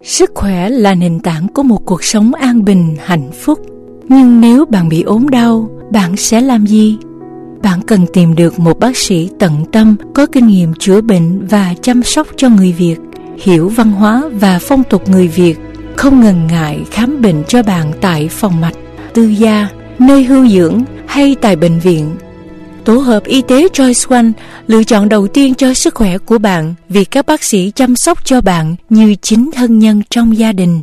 Sức khỏe là nền tảng của một cuộc sống an bình, hạnh phúc. Nhưng nếu bạn bị ốm đau, bạn sẽ làm gì? Bạn cần tìm được một bác sĩ tận tâm, có kinh nghiệm chữa bệnh và chăm sóc cho người Việt, hiểu văn hóa và phong tục người Việt, không ngần ngại khám bệnh cho bạn tại phòng mạch, tư gia, nơi hưu dưỡng hay tại bệnh viện. Tổ hợp y tế Choice One, lựa chọn đầu tiên cho sức khỏe của bạn vì các bác sĩ chăm sóc cho bạn như chính thân nhân trong gia đình.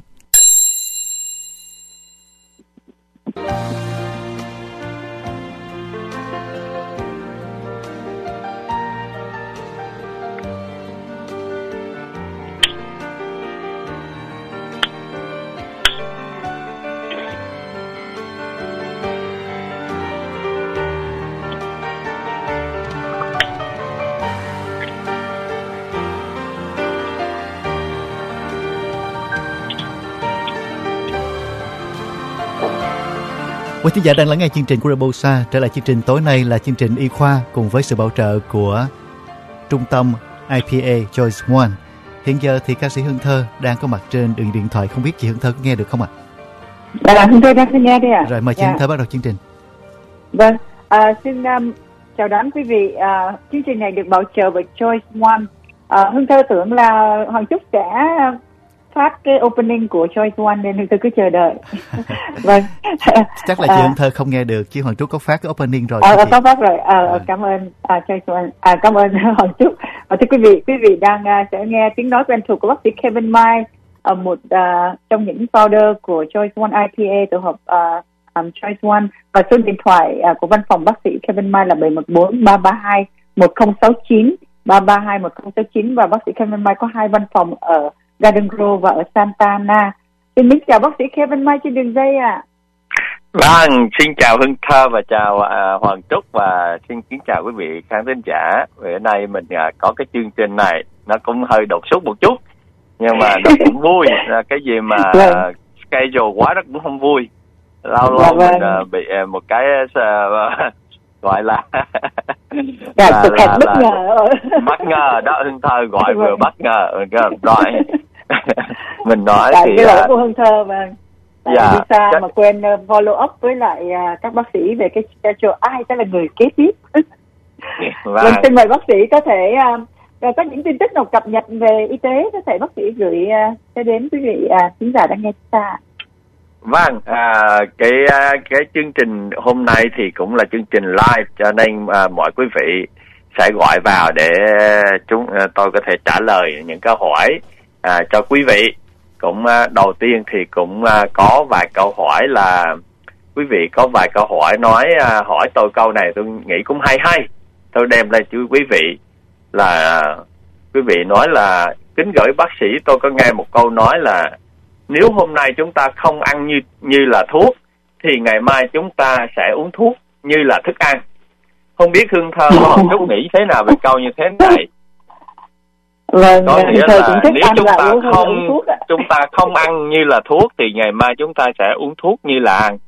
Quý thính giả đang lắng nghe chương trình của Rabosa. Trở lại chương trình tối nay là chương trình y khoa cùng với sự bảo trợ của trung tâm IPA Choice One. Hiện giờ thì ca sĩ Hương Thơ đang có mặt trên đường điện thoại, không biết chị Hương Thơ nghe được không ạ? Dạ, Hương Thơ đang nghe đây ạ. Rồi mời chị Hương Thơ bắt đầu chương trình. Vâng, xin chào đón quý vị. Chương trình này được bảo trợ bởi Choice One. Hương Thơ tưởng là Hoàng Trúc sẽ phát cái opening của Choice One nên Hương Thơ cứ chờ đợi. Vâng. Chắc là chị Hương Thơ không nghe được, chứ Hoàng Trúc có phát cái opening rồi. Có phát rồi. Cảm ơn Choice One. Cảm ơn Hoàng Trúc. Thưa quý vị đang sẽ nghe tiếng nói quen thuộc của bác sĩ Kevin Mai, một trong những founder của Choice One IPA, tổ hợp Choice One, và số điện thoại của văn phòng bác sĩ Kevin Mai là 714-332-1069, 332-1069, và bác sĩ Kevin Mai có 2 văn phòng ở Garden Grove và ở Santa Ana. Xin mến chào bác sĩ Kevin Mai trên đường dây ạ. Vâng, xin chào Hương Thơ và chào Hoàng Trúc, và xin kính chào quý vị khán thính giả. Bữa nay mình có cái chương trình này nó cũng hơi đột xuất một chút, nhưng mà nó cũng vui. Cái gì mà schedule quá nó cũng không vui. Lâu lâu mình bị một cái gọi là bất ngờ. Bất ngờ đó, Hương Thơ gọi vừa bất ngờ rồi. Mình nói tại thì cái lỗi của Hương Thơ mà dạ, Lisa mà quên follow up với lại các bác sĩ về cái schedule, ai sẽ là người kế tiếp. Vâng, xin mời bác sĩ có thể có những tin tức nào cập nhật về y tế có thể bác sĩ gửi sẽ đến quý vị khán giả đang nghe chúng ta. Vâng, cái chương trình hôm nay thì cũng là chương trình live, cho nên mọi quý vị sẽ gọi vào để tôi có thể trả lời những câu hỏi cho quý vị. Cũng đầu tiên thì cũng có vài câu hỏi là quý vị có vài câu hỏi hỏi tôi câu này tôi nghĩ cũng hay. Tôi đem lên cho quý vị là quý vị nói là kính gửi bác sĩ, tôi có nghe một câu nói là nếu hôm nay chúng ta không ăn như là thuốc thì ngày mai chúng ta sẽ uống thuốc như là thức ăn. Không biết Hương Thơ có một chút nghĩ thế nào về câu như thế này? Vâng, có nghĩa là nếu chúng ta không ăn như là thuốc thì ngày mai chúng ta sẽ uống thuốc như là ăn.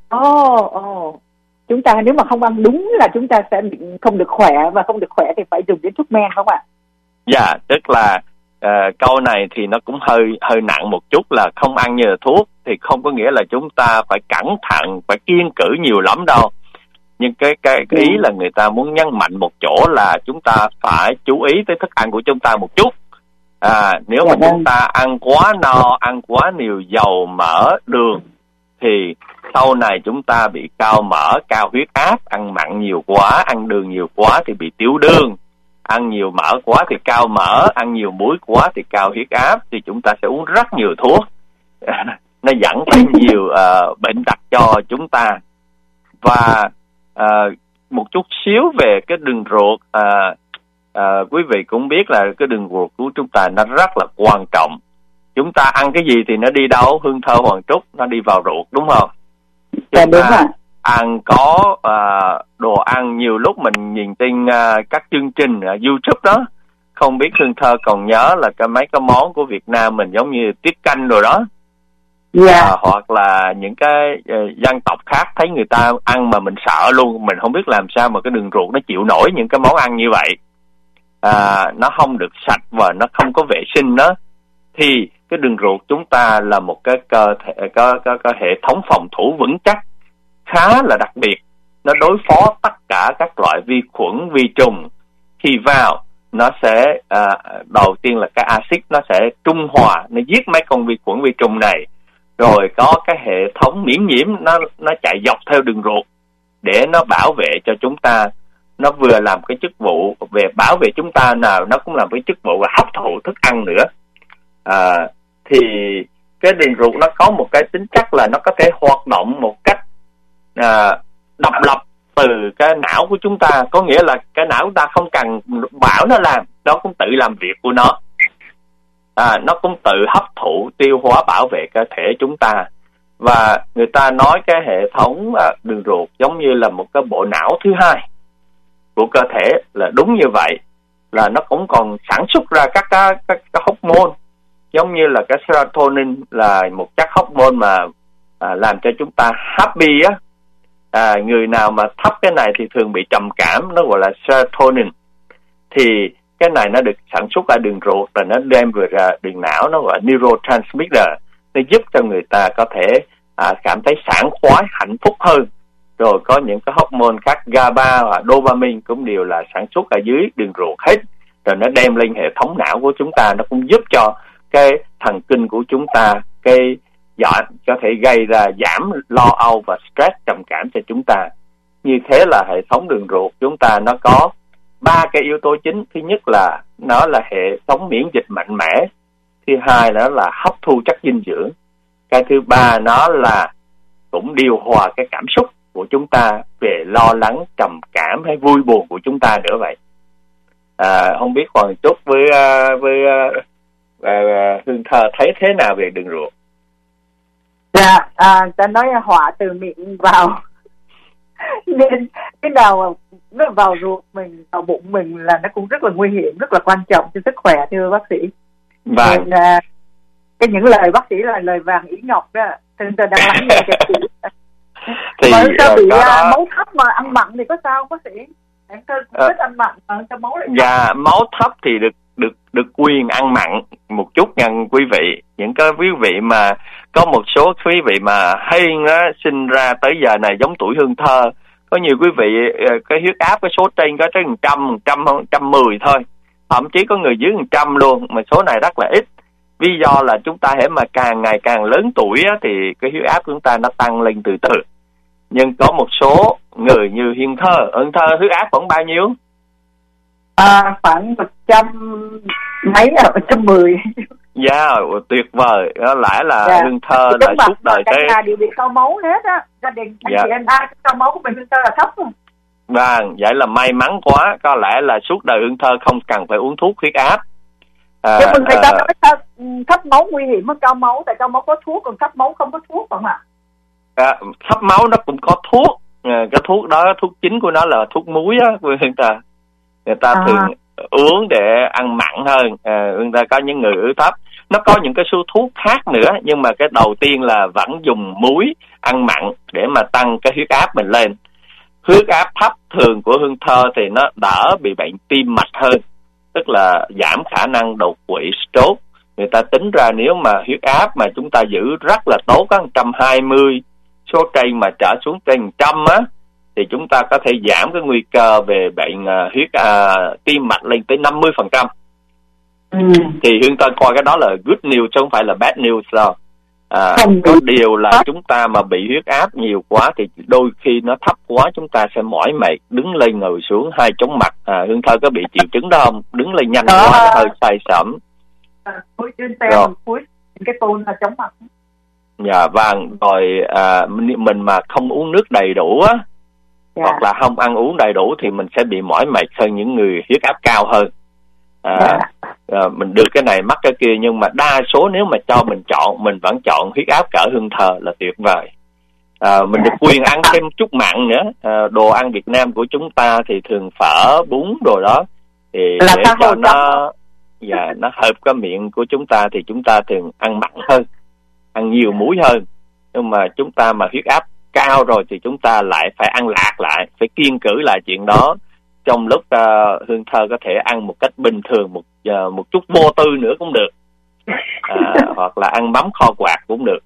Chúng ta nếu mà không ăn đúng là chúng ta sẽ không được khỏe, và không được khỏe thì phải dùng đến thuốc men, không ạ? Dạ, tức là câu này thì nó cũng hơi nặng một chút, là không ăn như là thuốc thì không có nghĩa là chúng ta phải cẩn thận, phải kiêng cữ nhiều lắm đâu. Nhưng cái ý là người ta muốn nhấn mạnh một chỗ là chúng ta phải chú ý tới thức ăn của chúng ta một chút. Nếu mà chúng ta ăn quá no, ăn quá nhiều dầu, mỡ, đường thì sau này chúng ta bị cao mỡ, cao huyết áp. Ăn mặn nhiều quá, ăn đường nhiều quá thì bị tiểu đường. Ăn nhiều mỡ quá thì cao mỡ, ăn nhiều muối quá thì cao huyết áp, thì chúng ta sẽ uống rất nhiều thuốc. Nó dẫn tới nhiều bệnh tật cho chúng ta. Và một chút xíu về cái đường ruột, quý vị cũng biết là cái đường ruột của chúng ta nó rất là quan trọng. Chúng ta ăn cái gì thì nó đi đâu, Hương Thơ, Hoàng Trúc? Nó đi vào ruột, đúng không? Dạ, đúng rồi. Ăn có đồ ăn, nhiều lúc mình nhìn trên các chương trình ở YouTube đó, không biết Hương Thơ còn nhớ là mấy cái món của Việt Nam mình giống như tiết canh rồi đó. Hoặc là những cái dân tộc khác thấy người ta ăn mà mình sợ luôn, mình không biết làm sao mà cái đường ruột nó chịu nổi những cái món ăn như vậy. Nó không được sạch và nó không có vệ sinh đó. Thì cái đường ruột chúng ta là một cái cơ thể, có hệ thống phòng thủ vững chắc khá là đặc biệt. Nó đối phó tất cả các loại vi khuẩn, vi trùng. Khi vào nó sẽ đầu tiên là cái axit nó sẽ trung hòa, nó giết mấy con vi khuẩn, vi trùng này. Rồi có cái hệ thống miễn nhiễm nó chạy dọc theo đường ruột để nó bảo vệ cho chúng ta. Nó vừa làm cái chức vụ về bảo vệ chúng ta, nào nó cũng làm cái chức vụ là hấp thụ thức ăn nữa. Thì cái đường ruột nó có một cái tính chất là nó có thể hoạt động một cách độc lập từ cái não của chúng ta. Có nghĩa là cái não chúng ta không cần bảo nó làm, nó cũng tự làm việc của nó. Nó cũng tự hấp thụ, tiêu hóa, bảo vệ cơ thể chúng ta. Và người ta nói cái hệ thống đường ruột giống như là một cái bộ não thứ hai của cơ thể, là đúng như vậy. Là nó cũng còn sản xuất ra các hormone, giống như là cái serotonin là một chất hormone mà làm cho chúng ta happy á. Người nào mà thấp cái này thì thường bị trầm cảm, nó gọi là serotonin. Thì cái này nó được sản xuất ở đường ruột, và nó đem về ra đường não, nó gọi là neurotransmitter. Nó giúp cho người ta có thể cảm thấy sảng khoái, hạnh phúc hơn. Rồi có những cái hormone khác, GABA và dopamine cũng đều là sản xuất ở dưới đường ruột hết. Rồi nó đem lên hệ thống não của chúng ta, nó cũng giúp cho cái thần kinh của chúng ta có thể gây ra giảm lo âu và stress, trầm cảm cho chúng ta. Như thế là hệ thống đường ruột chúng ta nó có 3 cái yếu tố chính. Thứ nhất là nó là hệ thống miễn dịch mạnh mẽ. Thứ hai đó là hấp thu chất dinh dưỡng. Cái thứ ba nó là cũng điều hòa cái cảm xúc của chúng ta về lo lắng, trầm cảm hay vui buồn của chúng ta nữa vậy. Không biết Hoàng Trúc với Hương Thơ thấy thế nào về đường ruột? Dạ, ta nói họa từ miệng vào nên cái nào nó vào ruột mình, vào bụng mình là nó cũng rất là nguy hiểm, rất là quan trọng cho sức khỏe, thưa bác sĩ. Nên cái những lời bác sĩ là lời vàng ý ngọc đó, nên tôi đang lắng nghe cho chị. Thì sao bị máu thấp mà ăn mặn thì có sao không bác sĩ? Em cũng thích ăn mặn mà sao máu lại thấp? Dạ, máu thấp thì được quyền ăn mặn một chút nha quý vị. Những cái quý vị mà có một số quý vị mà hay sinh ra tới giờ này giống tuổi Hương Thơ, có nhiều quý vị cái huyết áp, cái số trên có tới 110 thôi, thậm chí có người dưới 100 luôn, mà số này rất là ít. Lý do là chúng ta hễ mà càng ngày càng lớn tuổi á, thì cái huyết áp của chúng ta nó tăng lên từ từ. Nhưng có một số người như Hương Thơ huyết áp khoảng bao nhiêu? Khoảng 100 mấy, 110. Dạ, tuyệt vời. Đó lại là Hương Thơ là suốt đời cái nhà đều bị cao máu hết á, gia đình anh chị em ai cao máu của mình Hương Thơ là thấp rồi. Vâng, vậy là may mắn quá. Có lẽ là suốt đời Hương Thơ không cần phải uống thuốc huyết áp. Nhưng mà người ta nói thấp máu nguy hiểm hơn cao máu, tại cao máu có thuốc, còn thấp máu không có thuốc phải không ạ? Thấp máu nó cũng có thuốc. Cái thuốc đó, thuốc chính của nó là thuốc muối á, người ta thường uống để ăn mặn hơn. Người ta có những người ứ thấp, nó có những cái số thuốc khác nữa, nhưng mà cái đầu tiên là vẫn dùng muối ăn mặn để mà tăng cái huyết áp mình lên. Huyết áp thấp thường của Hương Thơ thì nó đỡ bị bệnh tim mạch hơn, tức là giảm khả năng đột quỵ, stroke. Người ta tính ra nếu mà huyết áp mà chúng ta giữ rất là tốt, 120, số trên mà trở xuống trên 100 á, thì chúng ta có thể giảm cái nguy cơ về bệnh tim mạch lên tới 50%. Thì Hương Thơ coi cái đó là good news chứ không phải là bad news đâu. Có điều là chúng ta mà bị huyết áp nhiều quá thì đôi khi nó thấp quá chúng ta sẽ mỏi mệt, đứng lên ngồi xuống hai chóng mặt. Hương Thơ có bị triệu chứng đó không? Đứng lên nhanh quá hơi say sẩm. Cái tôn là chóng mặt. Dạ vâng, rồi mình mà không uống nước đầy đủ á, hoặc là không ăn uống đầy đủ thì mình sẽ bị mỏi mệt hơn những người huyết áp cao hơn. Mình được cái này mắc cái kia, nhưng mà đa số nếu mà cho mình chọn, mình vẫn chọn huyết áp cỡ Hương Thơ là tuyệt vời. Mình được quyền ăn thêm chút mặn nữa. Đồ ăn Việt Nam của chúng ta thì thường phở, bún đồ đó, thì để cho nó hợp cái miệng của chúng ta thì chúng ta thường ăn mặn hơn, ăn nhiều muối hơn. Nhưng mà chúng ta mà huyết áp cao rồi thì chúng ta lại phải ăn lạc lại, phải kiêng cữ lại chuyện đó. Trong lúc Hương Thơ có thể ăn một cách bình thường, một chút vô tư nữa cũng được. hoặc là ăn mắm kho quạt cũng được.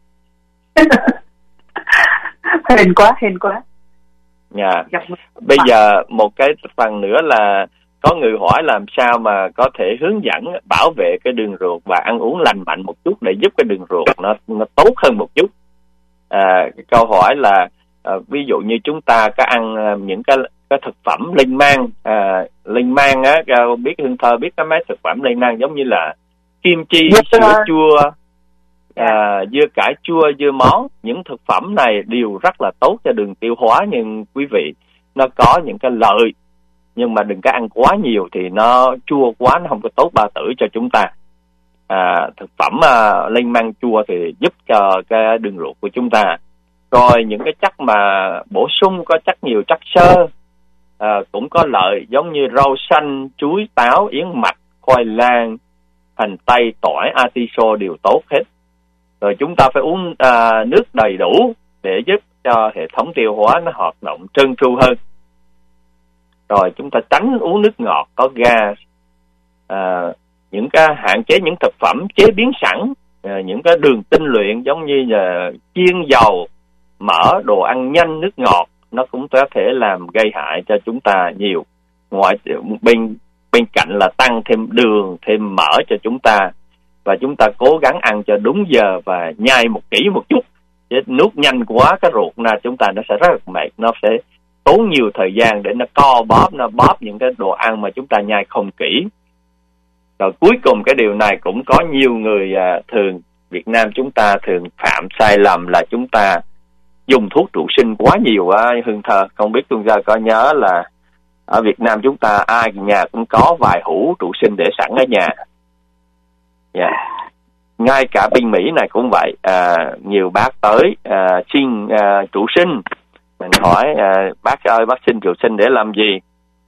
Hên quá. Bây giờ một cái phần nữa là có người hỏi làm sao mà có thể hướng dẫn bảo vệ cái đường ruột và ăn uống lành mạnh một chút để giúp cái đường ruột nó tốt hơn một chút. Câu hỏi là ví dụ như chúng ta có ăn những cái thực phẩm linh mang. Linh mang á, biết Hương Thơ biết cái mấy thực phẩm linh mang giống như là kim chi, sữa chua, dưa cải chua, dưa món. Những thực phẩm này đều rất là tốt cho đường tiêu hóa, nhưng quý vị, nó có những cái lợi, nhưng mà đừng có ăn quá nhiều thì nó chua quá, nó không có tốt bao tử cho chúng ta. Thực phẩm linh mang chua thì giúp cho cái đường ruột của chúng ta. Rồi những cái chất mà bổ sung có nhiều chất xơ cũng có lợi, giống như rau xanh, chuối, táo, yến mạch, khoai lang, hành tây, tỏi, atiso đều tốt hết. Rồi chúng ta phải uống nước đầy đủ để giúp cho hệ thống tiêu hóa nó hoạt động trơn tru hơn. Rồi chúng ta tránh uống nước ngọt có gas, những cái hạn chế những thực phẩm chế biến sẵn, những cái đường tinh luyện giống như là chiên dầu, mỡ, đồ ăn nhanh, nước ngọt, nó cũng có thể làm gây hại cho chúng ta nhiều. Bên cạnh là tăng thêm đường, thêm mỡ cho chúng ta, và chúng ta cố gắng ăn cho đúng giờ và nhai kỹ một chút. Chứ nuốt nhanh quá cái ruột chúng ta nó sẽ rất là mệt, nó sẽ tốn nhiều thời gian để nó co bóp, nó bóp những cái đồ ăn mà chúng ta nhai không kỹ. Rồi cuối cùng cái điều này cũng có nhiều người Việt Nam chúng ta thường phạm sai lầm là chúng ta dùng thuốc trụ sinh quá nhiều á. Hương Thơ không biết Tuân Gia có nhớ là ở Việt Nam chúng ta ai nhà cũng có vài hũ trụ sinh để sẵn ở nhà. Ngay cả bên Mỹ này cũng vậy. Nhiều bác tới xin trụ sinh, mình hỏi bác ơi, bác xin trụ sinh để làm gì?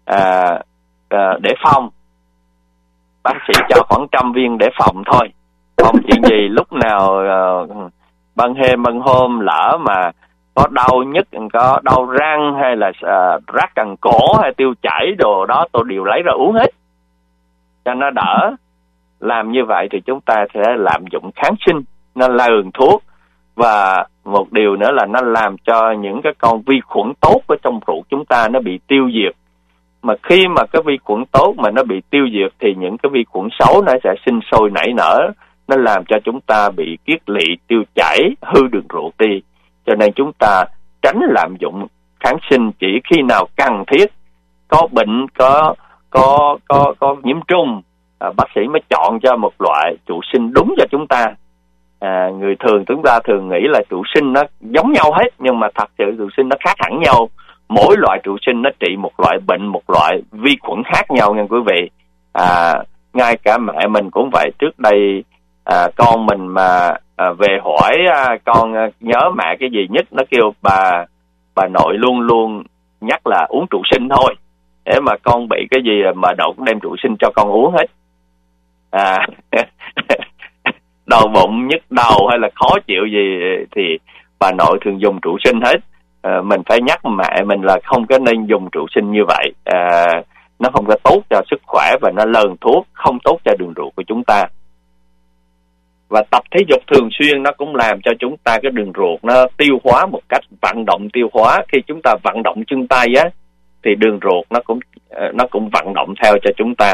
Để phòng. Bác sĩ cho khoảng 100 viên để phòng thôi. Phòng chuyện gì, lúc nào ban hôm lỡ mà có đau nhức, có đau răng hay là rát cẳng cổ hay tiêu chảy đồ đó, tôi đều lấy ra uống hết cho nó đỡ. Làm như vậy thì chúng ta sẽ lạm dụng kháng sinh, nó lờn thuốc, và một điều nữa là nó làm cho những cái con vi khuẩn tốt ở trong ruột chúng ta nó bị tiêu diệt. Mà khi mà cái vi khuẩn tốt mà nó bị tiêu diệt thì những cái vi khuẩn xấu nó sẽ sinh sôi nảy nở, nó làm cho chúng ta bị kiết lỵ, tiêu chảy, hư đường ruột đi. Cho nên chúng ta tránh lạm dụng kháng sinh chỉ khi nào cần thiết, có bệnh, có nhiễm trùng, bác sĩ mới chọn cho một loại trụ sinh đúng cho chúng ta. Người thường chúng ta thường nghĩ là trụ sinh nó giống nhau hết, nhưng mà thật sự trụ sinh nó khác hẳn nhau. Mỗi loại trụ sinh nó trị một loại bệnh, một loại vi khuẩn khác nhau nha quý vị. Ngay cả mẹ mình cũng vậy. Trước đây con mình mà về hỏi con nhớ mẹ cái gì nhất, nó kêu bà nội luôn luôn nhắc là uống trụ sinh thôi. Để mà con bị cái gì mà nội cũng đem trụ sinh cho con uống hết. Đau bụng, nhức đầu hay là khó chịu gì thì bà nội thường dùng trụ sinh hết. Mình phải nhắc mẹ mình là không có nên dùng trụ sinh như vậy. Nó không có tốt cho sức khỏe và nó lờn thuốc, không tốt cho đường ruột của chúng ta. Và tập thể dục thường xuyên nó cũng làm cho chúng ta cái đường ruột nó tiêu hóa một cách vận động tiêu hóa. Khi chúng ta vận động chân tay á thì đường ruột nó cũng vận động theo cho chúng ta.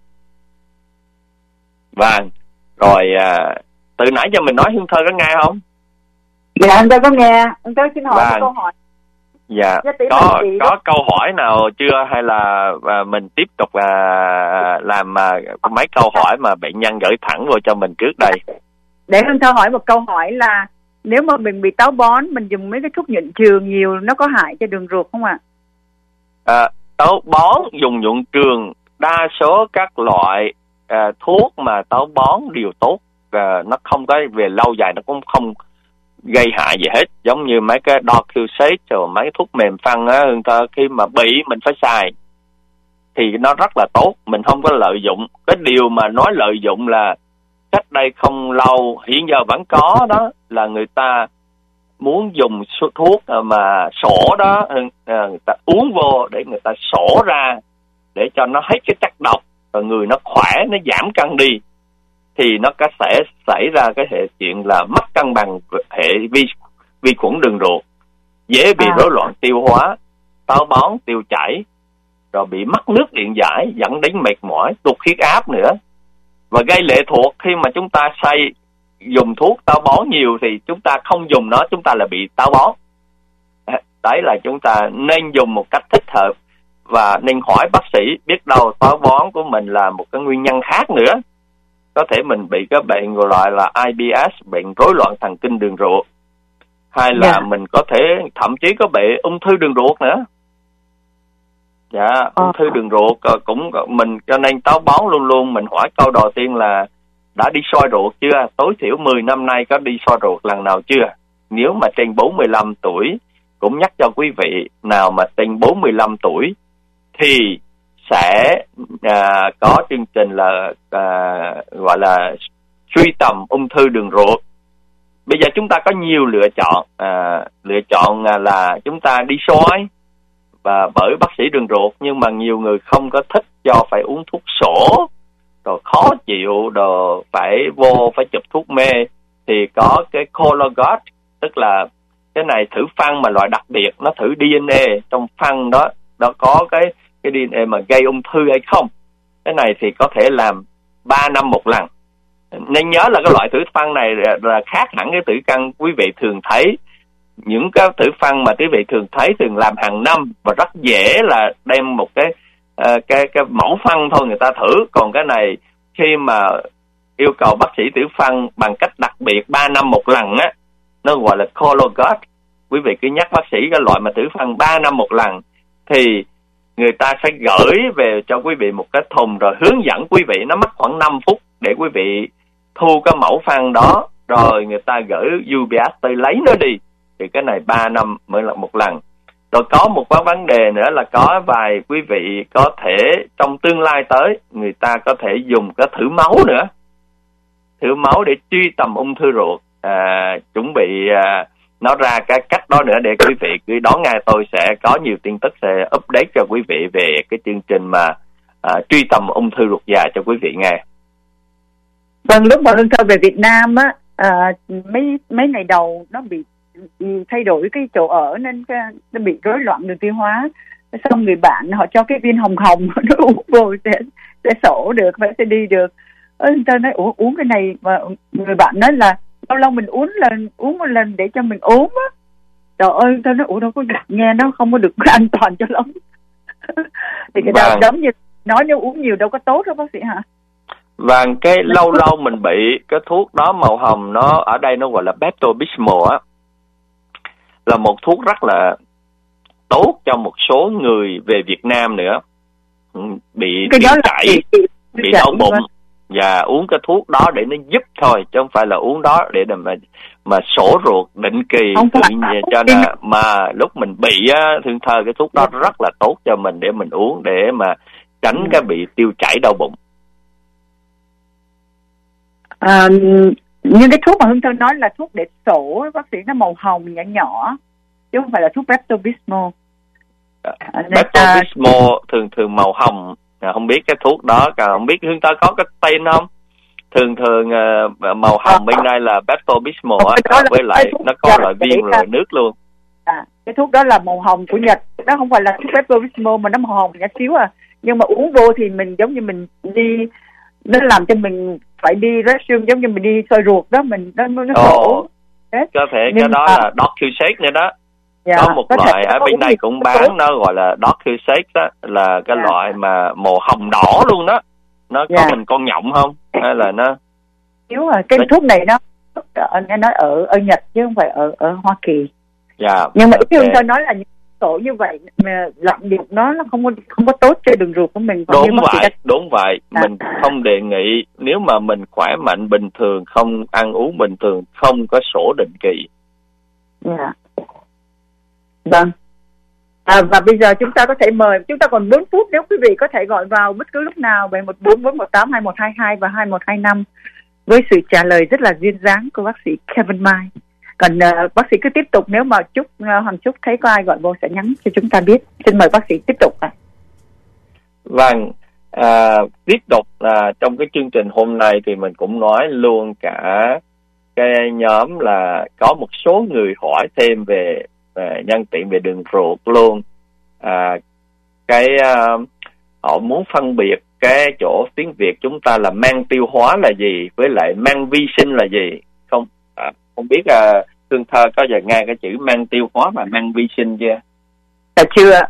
Vâng, rồi từ nãy giờ mình nói Hương Thơ có nghe không? Dạ, Hương Thơ có nghe. Hương Thơ xin hỏi một câu hỏi. Dạ, có câu hỏi nào chưa hay là mình tiếp tục làm mấy câu hỏi mà bệnh nhân gửi thẳng vô cho mình trước đây? Để Hương Thơ hỏi một câu hỏi là nếu mà mình bị táo bón, mình dùng mấy cái thuốc nhuận trường nhiều, nó có hại cho đường ruột không ạ? Táo bón dùng nhuận trường, đa số các loại thuốc mà táo bón đều tốt. Nó không có về lâu dài, nó cũng không gây hại gì hết. Giống như mấy cái Docusate rồi mấy thuốc mềm phân á, khi mà bị mình phải xài thì nó rất là tốt, mình không có lợi dụng. Cái điều mà nói lợi dụng là cách đây không lâu, hiện giờ vẫn có đó, là người ta muốn dùng thuốc mà sổ đó, người ta uống vô để người ta sổ ra để cho nó hết cái chất độc và người nó khỏe, nó giảm cân đi. thì nó sẽ xảy ra cái hệ chuyện là mất cân bằng hệ vi khuẩn đường ruột, dễ bị rối loạn tiêu hóa, táo bón, tiêu chảy, rồi bị mất nước điện giải, dẫn đến mệt mỏi, tụt huyết áp nữa, và gây lệ thuộc. Khi mà chúng ta dùng thuốc táo bón nhiều thì chúng ta không dùng nó, chúng ta là bị táo bón. Đấy là chúng ta nên dùng một cách thích hợp và nên hỏi bác sĩ, biết đâu táo bón của mình là một cái nguyên nhân khác nữa. Có thể mình bị cái bệnh gọi là IBS, bệnh rối loạn thần kinh đường ruột, hay là mình có thể thậm chí có bị ung thư đường ruột nữa. Ung thư đường ruột cũng mình, cho nên táo bón luôn luôn mình hỏi câu đầu tiên là đã đi soi ruột chưa, tối thiểu 10 năm nay có đi soi ruột lần nào chưa. Nếu mà trên 45 tuổi, cũng nhắc cho quý vị nào mà trên 45 tuổi thì sẽ có chương trình là gọi là truy tầm ung thư đường ruột. Bây giờ chúng ta có nhiều lựa chọn là chúng ta đi soi và bởi bác sĩ đường ruột, nhưng mà nhiều người không có thích do phải uống thuốc sổ, rồi khó chịu, rồi phải chụp thuốc mê, thì có cái Cologuard, tức là cái này thử phân mà loại đặc biệt, nó thử DNA trong phân đó có cái DNA mà gây ung thư hay không. Cái này thì có thể làm 3 năm một lần. Nên nhớ là cái loại thử phân này là khác hẳn cái thử phân quý vị thường thấy. Những cái thử phân mà quý vị thường thấy thường làm hàng năm và rất dễ là đem một cái mẫu phân thôi người ta thử. Còn cái này khi mà yêu cầu bác sĩ thử phân bằng cách đặc biệt 3 năm một lần á, nó gọi là Cologuard. Quý vị cứ nhắc bác sĩ cái loại mà thử phân 3 năm một lần thì người ta sẽ gửi về cho quý vị một cái thùng rồi hướng dẫn quý vị, nó mất khoảng 5 phút để quý vị thu cái mẫu phân đó, rồi người ta gửi UPS tới lấy nó đi. Thì cái này 3 năm mới là một lần. Rồi có một cái vấn đề nữa là có vài quý vị có thể trong tương lai tới người ta có thể dùng cái thử máu nữa, thử máu để truy tầm ung thư ruột. Chuẩn bị nó ra cái cách đó nữa để quý vị cứ đón nghe, tôi sẽ có nhiều tin tức sẽ update cho quý vị về cái chương trình mà truy tầm ung thư ruột già cho quý vị nghe. Vâng, lúc mà Hương Thơ về Việt Nam á, mấy ngày đầu nó bị thay đổi cái chỗ ở nên nó bị rối loạn đường tiêu hóa. Xong người bạn họ cho cái viên hồng nó uống vô sẽ sổ được, sẽ đi được. Hương Thơ nói uống cái này, mà người bạn nói là lâu lâu mình uống một lần để cho mình ốm á. Trời ơi, tôi nói đâu có nghe nó không có được an toàn cho lắm. Thì cái đó giống như nói nếu uống nhiều đâu có tốt đâu bác sĩ hả? Vâng, cái lâu lâu mình bị cái thuốc đó màu hồng, nó ở đây nó gọi là Pepto-Bismol á, là một thuốc rất là tốt cho một số người về Việt Nam nữa, bị tiêu chảy, bị đau bụng. Và uống cái thuốc đó để nó giúp thôi, chứ không phải là uống đó để mà sổ ruột định kỳ cho nên mà lúc mình bị á, Thương Thơ, cái thuốc đó rất là tốt cho mình để mình uống để mà tránh cái bị tiêu chảy đau bụng. Nhưng cái thuốc mà Hương Thơ nói là thuốc để sổ, bác sĩ, nó màu hồng nhỏ nhỏ chứ không phải là thuốc Pepto-Bismol. Pepto-Bismol thường màu hồng. Không biết cái thuốc đó, không biết Hương Thơ có cái tên không? Thường màu hồng bên đây là Pepto-Bismol với lại nó có loại viên rồi nước luôn. Cái thuốc đó là màu hồng của Nhật, đó không phải là thuốc Pepto-Bismol mà nó màu hồng nhỏ xíu nhưng mà uống vô thì mình giống như mình đi, nó làm cho mình phải đi restroom, giống như mình đi soi ruột đó, mình nó khổ. Có thể cái đó là DocuShake nữa đó. Có một loại ở bên đây cũng bán, nó gọi là DocuShake đó, là cái loại mà màu hồng đỏ luôn đó. Nó có mình con nhộng không? Hay là nó cái thuốc này nó nghe nói ở Nhật chứ không phải ở Hoa Kỳ. Nhưng mà ý Hương Thơ nói là tổ như vậy mà lạm dụng nó không có tốt cho đường ruột của mình. Đúng vậy. Mình không đề nghị, nếu mà mình khỏe mạnh bình thường, không ăn uống bình thường, không có sổ định kỳ. Vâng. Và bây giờ chúng ta có thể mời, chúng ta còn 4 phút, nếu quý vị có thể gọi vào bất cứ lúc nào về 144182122 và 2125 với sự trả lời rất là duyên dáng của bác sĩ Kevin Mai. Còn bác sĩ cứ tiếp tục, nếu mà Hoàng Trúc thấy có ai gọi vô sẽ nhắn cho chúng ta biết. Xin mời bác sĩ tiếp tục. Vâng, tiếp tục là trong cái chương trình hôm nay thì mình cũng nói luôn cả cái nhóm là có một số người hỏi thêm về nhân tiện về đường ruột luôn. Họ muốn phân biệt cái chỗ tiếng Việt chúng ta là mang tiêu hóa là gì với lại mang vi sinh là gì. Không biết Hương Thơ có giờ nghe cái chữ mang tiêu hóa và mang vi sinh chưa? Chưa.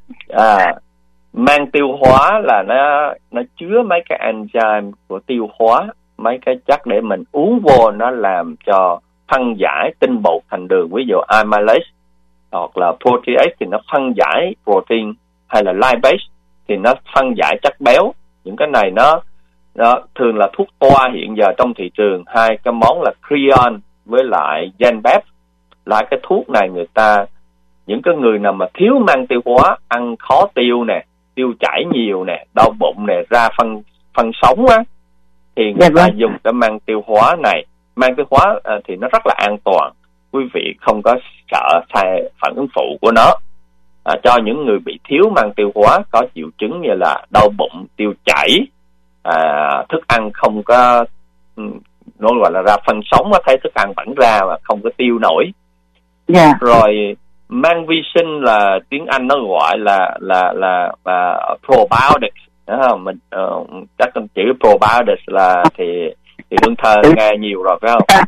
Mang tiêu hóa là nó chứa mấy cái enzyme của tiêu hóa, mấy cái chất để mình uống vô nó làm cho phân giải tinh bột thành đường, ví dụ amylase hoặc là protease thì nó phân giải protein, hay là lipase thì nó phân giải chất béo. Những cái này nó thường là thuốc toa hiện giờ trong thị trường. Hai cái món là Creon với lại Zenbep, là cái thuốc này những cái người nào mà thiếu mang tiêu hóa, ăn khó tiêu nè, tiêu chảy nhiều nè, đau bụng nè, ra phân sống á, thì người ta dùng cái mang tiêu hóa này. Mang tiêu hóa thì nó rất là an toàn, quý vị không có sợ phản ứng phụ của nó. Cho những người bị thiếu mang tiêu hóa, có triệu chứng như là đau bụng, tiêu chảy, thức ăn không có, nó gọi là ra phân sống, thấy thức ăn vẫn ra mà không có tiêu nổi. Rồi mang vi sinh là tiếng Anh nó gọi là probiotics, đúng không? Mình chắc chữ probiotics là thì Hương Thơ nghe nhiều rồi phải không?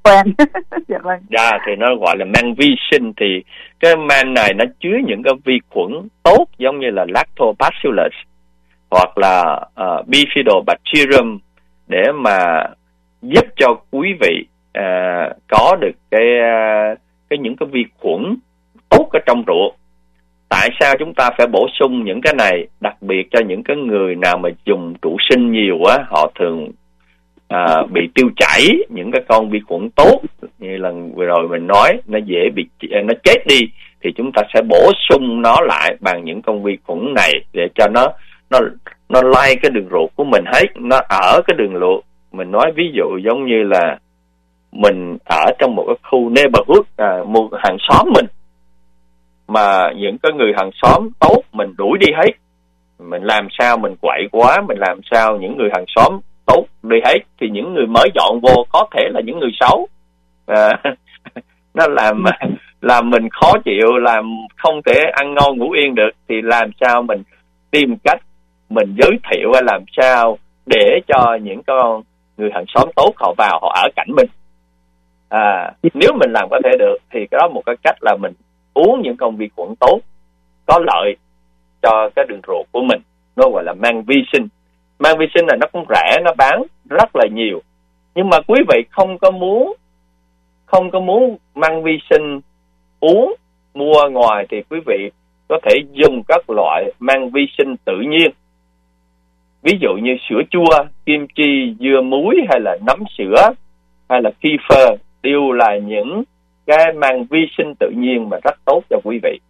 Thì nó gọi là mang vi sinh. Thì cái mang này nó chứa những cái vi khuẩn tốt giống như là lactobacillus hoặc là bifidobacterium để mà giúp cho quý vị có được những cái vi khuẩn tốt ở trong ruột. Tại sao chúng ta phải bổ sung những cái này, đặc biệt cho những cái người nào mà dùng trụ sinh nhiều á, họ thường bị tiêu chảy, những cái con vi khuẩn tốt như lần vừa rồi mình nói nó dễ nó chết đi, thì chúng ta sẽ bổ sung nó lại bằng những con vi khuẩn này để cho nó lai cái đường ruột của mình hết, nó ở cái đường ruột. Mình nói ví dụ giống như là mình ở trong một cái khu neighborhood, một hàng xóm mình, mà những cái người hàng xóm tốt mình đuổi đi hết, mình làm sao mình quậy quá, mình làm sao những người hàng xóm tốt đi hết, thì những người mới dọn vô có thể là những người xấu. Nó làm mình khó chịu, làm không thể ăn ngon ngủ yên được, thì làm sao mình tìm cách mình giới thiệu hay làm sao để cho những con người hàng xóm tốt họ vào họ ở cạnh mình. Nếu mình làm có thể được thì cái đó một cái cách là mình uống những con vi khuẩn tốt có lợi cho cái đường ruột của mình, nó gọi là mang vi sinh. Mang vi sinh này nó cũng rẻ, nó bán rất là nhiều, nhưng mà quý vị không có muốn mang vi sinh uống mua ngoài thì quý vị có thể dùng các loại mang vi sinh tự nhiên, ví dụ như sữa chua, kim chi, dưa muối hay là nấm sữa hay là kefir, đều là những cái mang vi sinh tự nhiên mà rất tốt cho quý vị.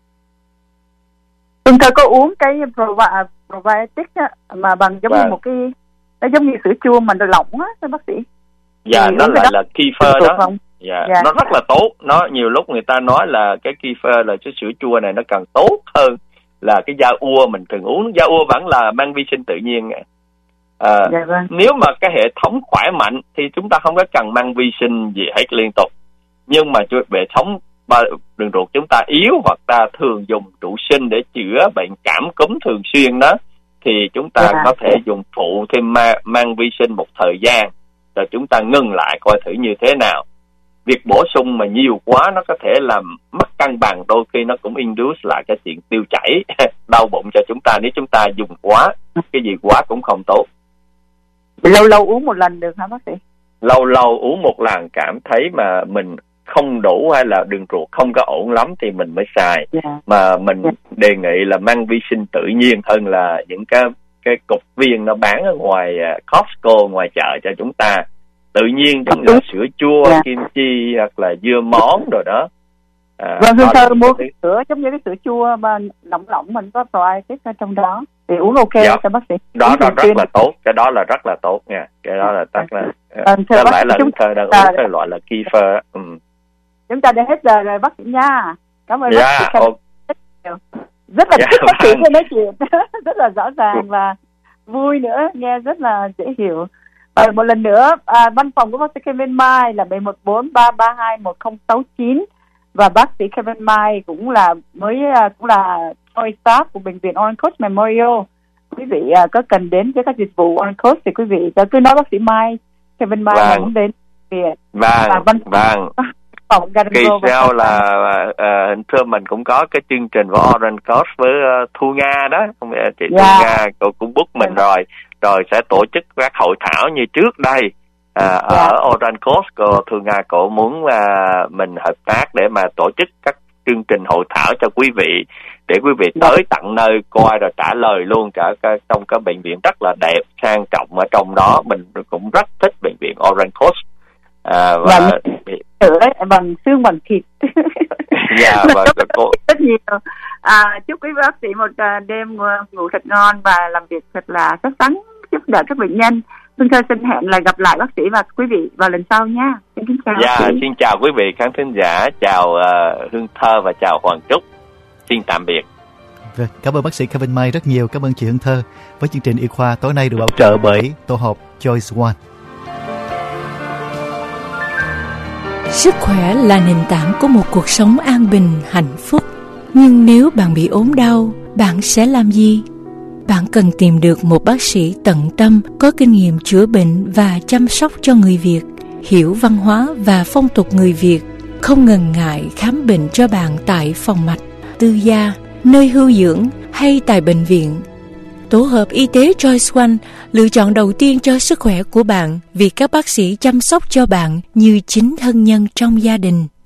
Chúng ta có uống cái probiotic á, mà bằng giống như một cái, nó giống như sữa chua mà nó lỏng á, thưa bác sĩ. Nó lại là kefir đó. Nó rất là tốt. Nó nhiều lúc người ta nói là cái kefir là cái sữa chua này nó càng tốt hơn là cái da ua mình thường uống. Da ua vẫn là mang vi sinh tự nhiên. Nếu mà cái hệ thống khỏe mạnh thì chúng ta không có cần mang vi sinh gì hết liên tục. Nhưng mà hệ thống đường ruột chúng ta yếu, hoặc ta thường dùng trụ sinh để chữa bệnh cảm cúm thường xuyên đó, thì chúng ta có thể dùng phụ thêm mang vi sinh một thời gian, rồi chúng ta ngưng lại coi thử như thế nào. Việc bổ sung mà nhiều quá nó có thể làm mất cân bằng, đôi khi nó cũng induce lại cái chuyện tiêu chảy, đau bụng cho chúng ta nếu chúng ta dùng quá, cái gì quá cũng không tốt. Lâu lâu uống một lần được hả bác sĩ? Lâu lâu uống một lần cảm thấy mà mình không đủ hay là đường ruột không có ổn lắm thì mình mới xài. Mà mình đề nghị là mang vi sinh tự nhiên hơn là những cái cục viên nó bán ở ngoài Costco, ngoài chợ cho chúng ta. Tự nhiên giống như là sữa chua, kim chi hoặc là dưa món rồi đó. Hương Thơ mua cái sữa giống như cái sữa chua mà lỏng mình có probiotic ở trong đó thì uống ok cho bác sĩ. Đó rất là tốt, cái đó là rất là tốt nha. Cái đó là rất là có lẽ là Hương Thơ đang uống cái loại là kefir. Chúng ta đã hết giờ rồi bác sĩ nha. Cảm ơn bác sĩ. Rất là thích bác sĩ nói chuyện rất là rõ ràng, và vui nữa, nghe rất là dễ hiểu. Và một lần nữa, văn phòng của bác sĩ Kevin Mai là 714-332-1069 và bác sĩ Kevin Mai cũng là Choice staff của bệnh viện Orange Coast Memorial. Quý vị có cần đến với các dịch vụ Orange Coast thì quý vị cứ nói bác sĩ Mai, Kevin Mai muốn đến viện. Vâng. Kỳ sau là hình thưa mình cũng có cái chương trình của Orange Coast với Thu Nga đó, không biết chị Thu Nga cô cũng book mình rồi sẽ tổ chức các hội thảo như trước đây ở Orange Coast. Cô Thu Nga cô muốn mình hợp tác để mà tổ chức các chương trình hội thảo cho quý vị, để quý vị tới tận nơi coi rồi trả lời luôn. Trong cái bệnh viện rất là đẹp sang trọng ở trong đó, mình cũng rất thích bệnh viện Orange Coast. Và bằng xương bằng thịt. Và cô rất nhiều. Chúc quý bác sĩ một đêm ngủ thật ngon và làm việc thật là xuất sắc, giúp đỡ các bệnh nhân. Xin hẹn là gặp lại bác sĩ và quý vị vào lần sau nha. Xin chào. Xin chào quý vị khán thính giả, chào Hương Thơ và chào Hoàng Trúc. Xin tạm biệt. Cảm ơn bác sĩ Kevin Mai rất nhiều. Cảm ơn chị Hương Thơ với chương trình y khoa tối nay được bảo trợ bởi tổ hợp Choice One. Sức khỏe là nền tảng của một cuộc sống an bình, hạnh phúc. Nhưng nếu bạn bị ốm đau, bạn sẽ làm gì? Bạn cần tìm được một bác sĩ tận tâm, có kinh nghiệm chữa bệnh và chăm sóc cho người Việt, hiểu văn hóa và phong tục người Việt, không ngần ngại khám bệnh cho bạn tại phòng mạch, tư gia, nơi hưu dưỡng hay tại bệnh viện. Tổ hợp y tế Choice One, lựa chọn đầu tiên cho sức khỏe của bạn vì các bác sĩ chăm sóc cho bạn như chính thân nhân trong gia đình.